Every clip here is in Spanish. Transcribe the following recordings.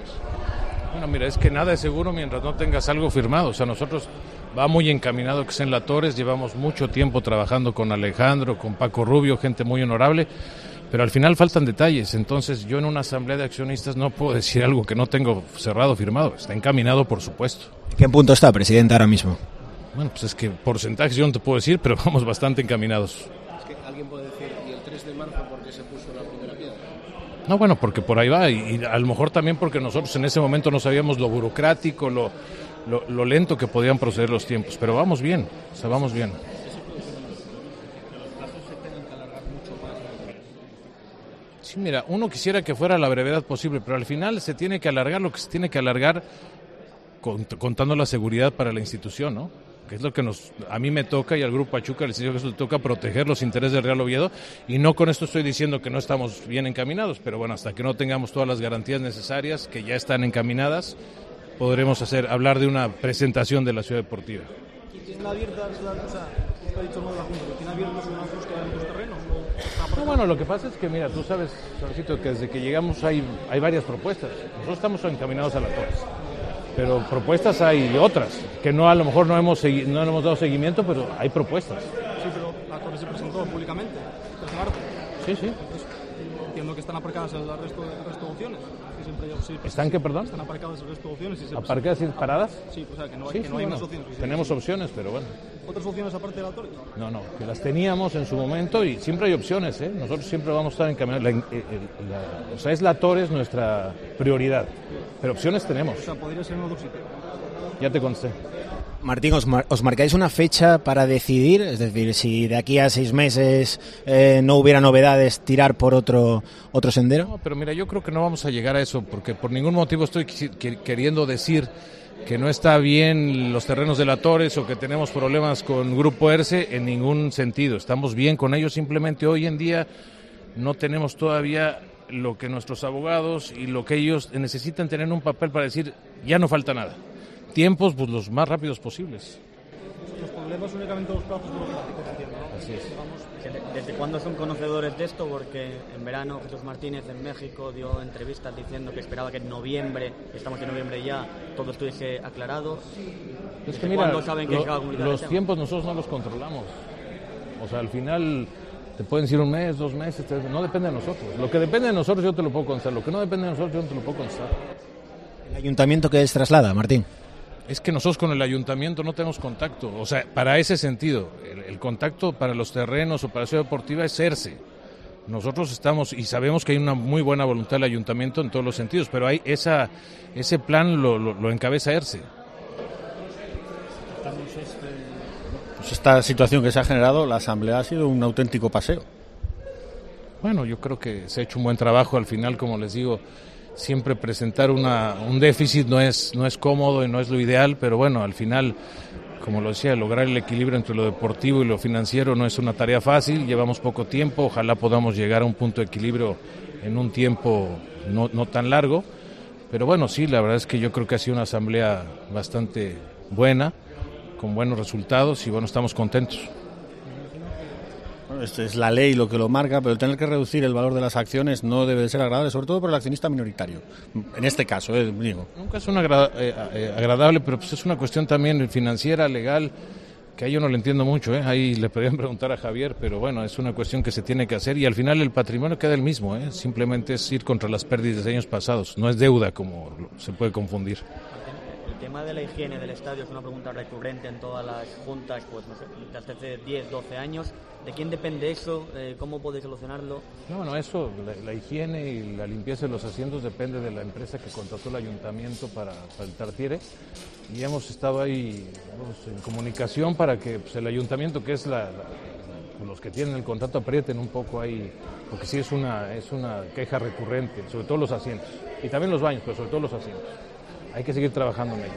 Torres? Bueno, mira, es que nada es seguro mientras no tengas algo firmado. O sea, nosotros va muy encaminado que sea en la Torres, llevamos mucho tiempo trabajando con Alejandro, con Paco Rubio, gente muy honorable, pero al final faltan detalles. Entonces yo en una asamblea de accionistas no puedo decir algo que no tengo cerrado, firmado. Está encaminado, por supuesto. ¿En qué punto está, presidente, ahora mismo? Bueno, pues es que porcentajes yo no te puedo decir, pero vamos bastante encaminados. Es que alguien puede decir, ¿y el 3 de marzo por qué se puso la primera piedra? No, bueno, porque por ahí va, y a lo mejor también porque nosotros en ese momento no sabíamos lo burocrático, lo lento que podían proceder los tiempos, pero vamos bien, o sea, vamos bien. Sí, mira, uno quisiera que fuera la brevedad posible, pero al final se tiene que alargar lo que se tiene que alargar contando la seguridad para la institución, ¿no? Que es lo que a mí me toca y al Grupo Pachuca les digo que eso le toca proteger los intereses del Real Oviedo, y no con esto estoy diciendo que no estamos bien encaminados, pero bueno, hasta que no tengamos todas las garantías necesarias, que ya están encaminadas, podremos hablar de una presentación de la Ciudad Deportiva. ¿Tiene abiertas, o sea, está dicho no de la Junta, ¿tiene abiertos una búsqueda en los terrenos? No, bueno, lo que pasa es que, mira, tú sabes, Salcito, que desde que llegamos hay varias propuestas. Nosotros estamos encaminados a la Torres, pero propuestas hay otras, que no a lo mejor no le hemos dado seguimiento, pero hay propuestas. Sí, pero la Torre se presentó públicamente, desde marzo. Sí, sí. Entonces, entiendo que están aparcadas el resto de opciones. ¿Están qué, perdón? Están aparcadas el resto de opciones. ¿Aparcadas y paradas? Sí, o sea, que no hay, Sí, que no hay más opciones. Tenemos opciones, pero bueno. ¿Otras opciones aparte de la Torre? No, que las teníamos en su momento y siempre hay opciones, ¿eh? Nosotros siempre vamos a estar encaminados. O sea, es la Torres nuestra prioridad, pero opciones tenemos. O sea, podría ser en otro sitio. Ya te conté. Martín, ¿os marcáis una fecha para decidir? Es decir, si de aquí a 6 meses no hubiera novedades, tirar por otro sendero. No, pero mira, yo creo que no vamos a llegar a eso, porque por ningún motivo estoy queriendo decir que no está bien los terrenos de la Torres o que tenemos problemas con Grupo ERCE, en ningún sentido. Estamos bien con ellos, simplemente hoy en día no tenemos todavía lo que nuestros abogados y lo que ellos necesitan tener en un papel para decir, ya no falta nada. Tiempos, pues los más rápidos posibles. Los problemas únicamente los plazos burocráticos, entiendo, ¿no? Así es. ¿Desde cuándo son conocedores de esto? Porque en verano Jesús Martínez en México dio entrevistas diciendo que esperaba que en noviembre, estamos en noviembre ya, todo estuviese aclarado. Es que mira, saben que los tiempos nosotros no los controlamos. O sea, al final te pueden decir 1 mes, 2 meses, no depende de nosotros. Lo que depende de nosotros yo te lo puedo contestar, lo que no depende de nosotros yo no te lo puedo contestar. ¿El ayuntamiento qué les traslada, Martín? Es que nosotros con el ayuntamiento no tenemos contacto, o sea, para ese sentido, el contacto para los terrenos o para la Ciudad Deportiva es ERCE. Nosotros estamos y sabemos que hay una muy buena voluntad del ayuntamiento en todos los sentidos, pero hay ese plan lo encabeza ERCE. Pues esta situación que se ha generado, la asamblea ha sido un auténtico paseo. Bueno, yo creo que se ha hecho un buen trabajo al final, como les digo. Siempre presentar un déficit no es cómodo y no es lo ideal, pero bueno, al final, como lo decía, lograr el equilibrio entre lo deportivo y lo financiero no es una tarea fácil, llevamos poco tiempo, ojalá podamos llegar a un punto de equilibrio en un tiempo no tan largo, pero bueno, sí, la verdad es que yo creo que ha sido una asamblea bastante buena, con buenos resultados y bueno, estamos contentos. Esta es la ley lo que lo marca, pero el tener que reducir el valor de las acciones no debe de ser agradable, sobre todo por el accionista minoritario. En este caso, digo. Nunca es agradable, pero pues es una cuestión también financiera, legal, que ahí yo no le entiendo mucho. Ahí le podrían preguntar a Javier, pero bueno, es una cuestión que se tiene que hacer y al final el patrimonio queda el mismo. Simplemente es ir contra las pérdidas de años pasados, no es deuda como se puede confundir. El tema de la higiene del estadio es una pregunta recurrente en todas las juntas, pues no sé, desde hace 10, 12 años. ¿De quién depende eso? ¿Cómo podéis solucionarlo? No, bueno, eso, la higiene y la limpieza de los asientos depende de la empresa que contrató el ayuntamiento para el Tartiere y hemos estado ahí en comunicación para que pues, el ayuntamiento, que es los que tienen el contrato, aprieten un poco ahí, porque sí es una queja recurrente, sobre todo los asientos y también los baños, pero sobre todo los asientos. Hay que seguir trabajando en ello.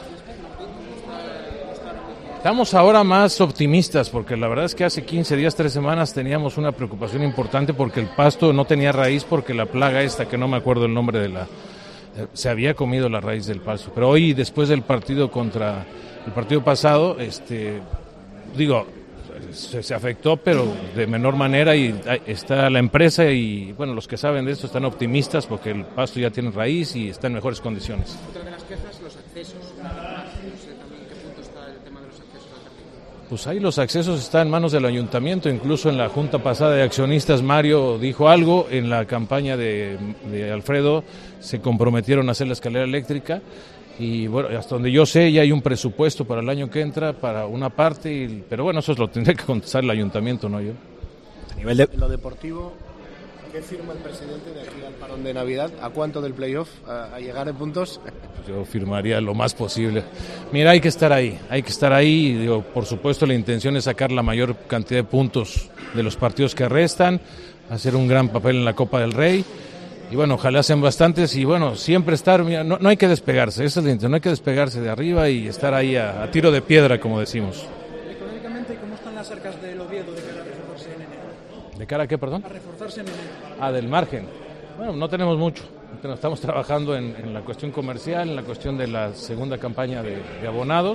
Estamos ahora más optimistas porque la verdad es que hace 15 días, 3 semanas teníamos una preocupación importante porque el pasto no tenía raíz porque la plaga esta, que no me acuerdo el nombre se había comido la raíz del pasto. Pero hoy, después del partido contra el partido pasado, se afectó, pero de menor manera, y está la empresa y bueno, los que saben de esto están optimistas porque el pasto ya tiene raíz y está en mejores condiciones. Otra de las quejas, los accesos. No sé también qué punto está el tema de los accesos al jardín. Pues ahí los accesos están en manos del ayuntamiento, incluso en la junta pasada de accionistas Mario dijo algo, en la campaña de Alfredo se comprometieron a hacer la escalera eléctrica. Y bueno, hasta donde yo sé ya hay un presupuesto para el año que entra para una parte, pero bueno, eso lo tendría que contestar el ayuntamiento, no yo. A nivel de... En lo deportivo, ¿qué firma el presidente de aquí al parón de Navidad? ¿A cuánto del playoff? ¿A llegar en puntos? Yo firmaría lo más posible. Mira, hay que estar ahí. Digo, por supuesto la intención es sacar la mayor cantidad de puntos de los partidos que restan, hacer un gran papel en la Copa del Rey. Y bueno, ojalá sean bastantes y bueno, siempre estar, mira, no hay que despegarse, esa es la intención, no hay que despegarse de arriba y estar ahí a tiro de piedra, como decimos. Económicamente, ¿cómo están las arcas del Oviedo de cara a reforzarse en enero? ¿De cara a qué, perdón? A reforzarse en enero. Del margen. Bueno, no tenemos mucho, estamos trabajando en la cuestión comercial, en la cuestión de la segunda campaña de abonados,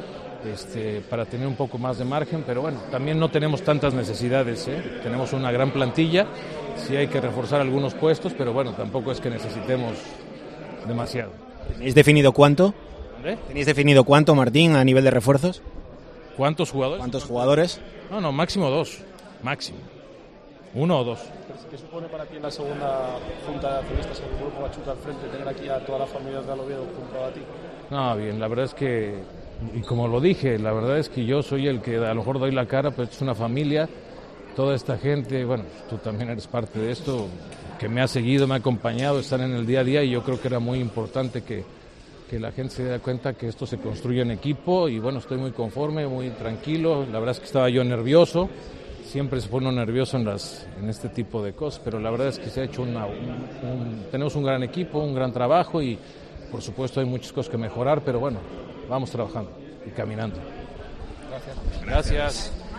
para tener un poco más de margen, pero bueno, también no tenemos tantas necesidades, tenemos una gran plantilla. Sí hay que reforzar algunos puestos, pero bueno, tampoco es que necesitemos demasiado. ¿Tenéis definido cuánto? ¿Tenéis definido cuánto, Martín, a nivel de refuerzos? ¿Cuántos jugadores? ¿Cuántos jugadores? No, máximo 2, máximo. 1 o 2. ¿Qué supone para ti en la segunda junta de accionistas el grupo Machuca al frente, tener aquí a todas las familias de Oviedo junto a ti? No, bien, la verdad es que, y como lo dije, la verdad es que yo soy el que a lo mejor doy la cara, pero es una familia. Toda esta gente, bueno, tú también eres parte de esto, que me ha seguido, me ha acompañado, están en el día a día y yo creo que era muy importante que la gente se dé cuenta que esto se construye en equipo y bueno, estoy muy conforme, muy tranquilo, la verdad es que estaba yo nervioso, siempre se pone nervioso en este tipo de cosas, pero la verdad es que se ha hecho tenemos un gran equipo, un gran trabajo y por supuesto hay muchas cosas que mejorar, pero bueno, vamos trabajando y caminando. Gracias. Gracias.